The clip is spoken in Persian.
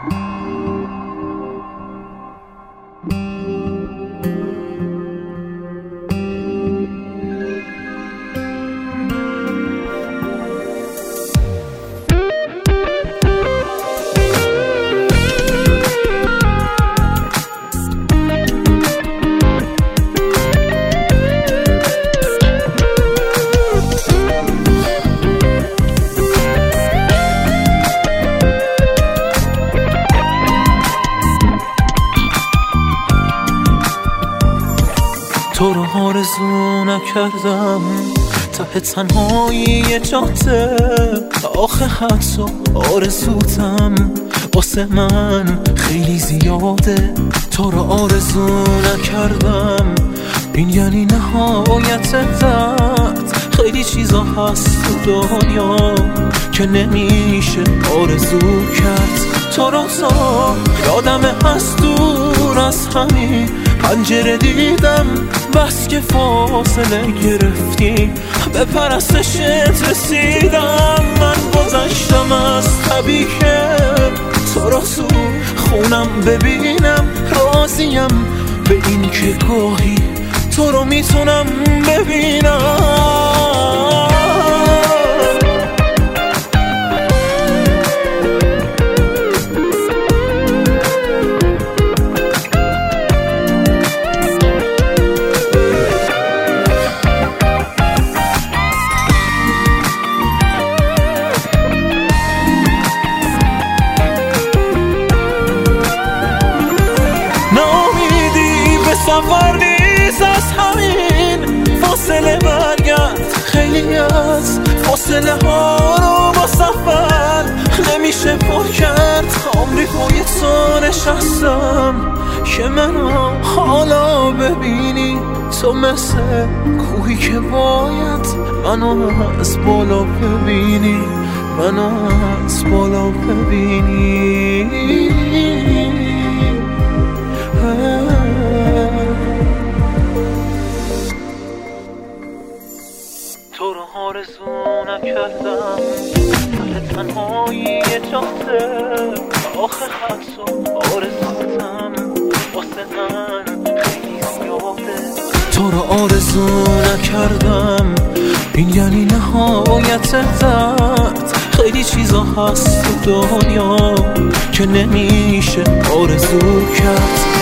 تو رو آرزو نکردم ته تنهایی جاده، آخه حتی آرزوتم واسه من خیلی زیاده. تو رو آرزو نکردم این یعنی نهایت درد. خیلی چیزا هست تو دنیا که نمیشه آرزو کرد. تو رو تا یادمه از دور از همین پنجره دیدم، بس که فاصله گرفتی به پرستشت رسیدم. من گذشتم از طبیعه تو رو تو خونم ببینم، راضیم به این که گاهی تو رو میتونم ببینم. سفر نیست از همین فاصله برگرد، خیلی از فاصله ها رو با سفر نمیشه پر کرد. آمریکای تو نشستم که منو حالا ببینی، تو مثل کوهی که باید منو از بالا ببینی، منو از بالا ببینی. تو رو آرزو نکردم ته تنهایی جاده، آخه حتی آرزوتم واسه من خیلی زیاده. تو رو آرزو نکردم این یعنی نهایت درد. خیلی چیزا هست تو دنیا که نمیشه آرزو کرد.